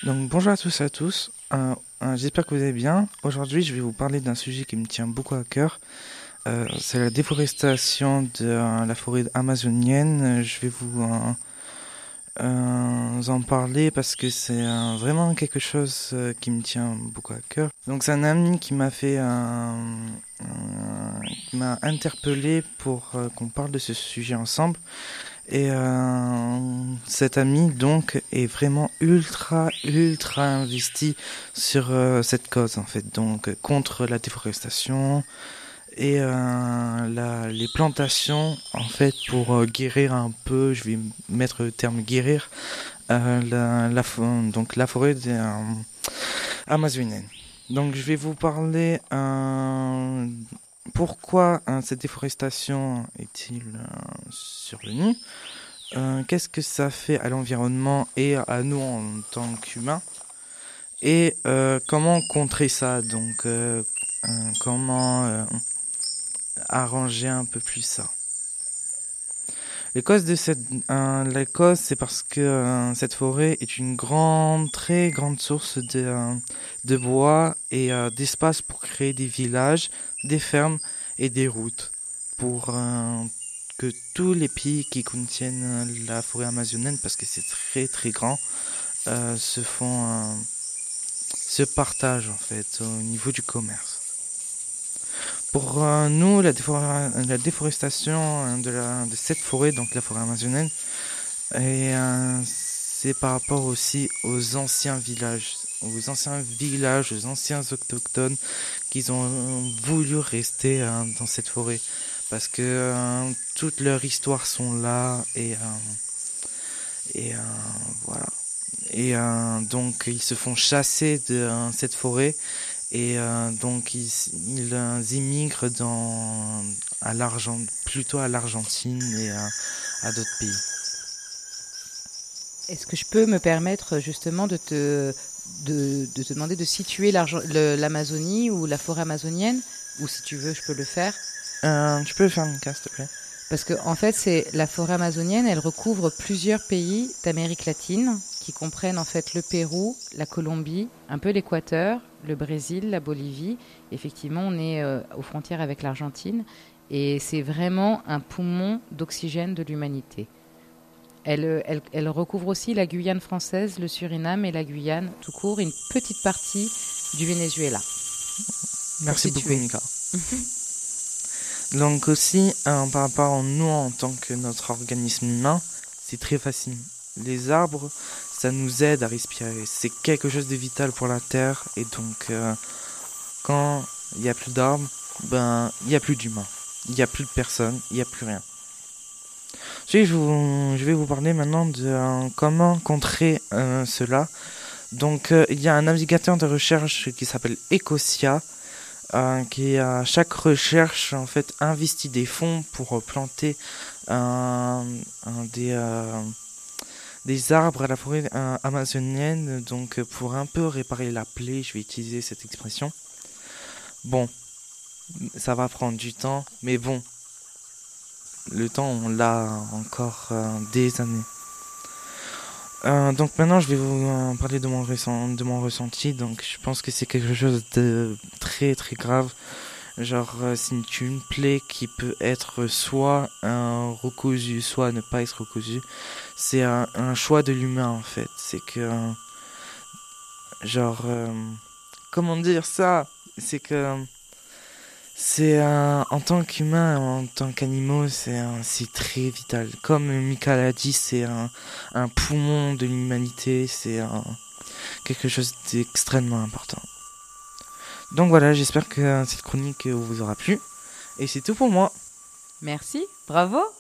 Donc bonjour à tous et à tous, j'espère que vous allez bien. Aujourd'hui je vais vous parler d'un sujet qui me tient beaucoup à cœur. C'est la déforestation de la forêt amazonienne. Je vais vous en parler parce que c'est vraiment quelque chose qui me tient beaucoup à cœur. Donc c'est un ami qui m'a qui m'a interpellé pour qu'on parle de ce sujet ensemble. Et cet ami donc est vraiment ultra investi sur cette cause en fait, donc contre la déforestation et les plantations en fait pour guérir un peu, je vais mettre le terme guérir, donc la forêt amazonienne. Donc je vais vous parler pourquoi cette déforestation est-il survenue. Qu'est-ce que ça fait à l'environnement et à nous en tant qu'humains et comment contrer ça, donc comment arranger un peu plus ça. Les causes de la cause, c'est parce que cette forêt est une très grande source de bois et d'espace pour créer des villages, des fermes et des routes pour que tous les pays qui contiennent la forêt amazonienne, parce que c'est très grand, se partagent en fait au niveau du commerce. Pour nous, la déforestation de cette forêt, donc la forêt amazonienne, et c'est par rapport aussi aux anciens villages, aux anciens autochtones qui ont voulu rester dans cette forêt parce que toutes leurs histoires sont là et voilà. Et donc ils se font chasser de cette forêt et donc ils immigrent plutôt à l'Argentine et à d'autres pays. Est-ce que je peux me permettre justement de te demander de situer l'Amazonie ou la forêt amazonienne? Ou si tu veux, je peux le faire. Tu peux le faire, Mika, s'il te plaît? Parce que en fait, c'est la forêt amazonienne, elle recouvre plusieurs pays d'Amérique latine qui comprennent en fait le Pérou, la Colombie, un peu l'Équateur, le Brésil, la Bolivie. Effectivement, on est aux frontières avec l'Argentine et c'est vraiment un poumon d'oxygène de l'humanité. Elle recouvre aussi la Guyane française, le Suriname et la Guyane, tout court, une petite partie du Venezuela. Merci beaucoup, Mika. Donc aussi, par rapport à nous en tant que notre organisme humain, c'est très facile. Les arbres, ça nous aide à respirer. C'est quelque chose de vital pour la Terre. Et donc, quand il n'y a plus d'arbres, il n'y a plus d'humains. Il n'y a plus de personnes, il n'y a plus rien. Je vais vous parler maintenant de comment contrer cela. Donc, il y a un navigateur de recherche qui s'appelle Ecosia, qui à chaque recherche en fait investit des fonds pour planter des arbres à la forêt amazonienne, donc pour un peu réparer la plaie, je vais utiliser cette expression. Bon, ça va prendre du temps, mais bon, le temps on l'a encore des années. Donc maintenant je vais vous parler de mon ressenti. Donc je pense que c'est quelque chose de très grave. Genre c'est une plaie qui peut être soit recousue, soit ne pas être recousue. C'est un choix de l'humain en fait. C'est que genre comment dire ça? C'est que c'est en tant qu'humain, en tant qu'animaux, c'est très vital. Comme Mika l'a dit, c'est un poumon de l'humanité, c'est quelque chose d'extrêmement important. Donc voilà, j'espère que cette chronique vous aura plu. Et c'est tout pour moi. Merci, bravo.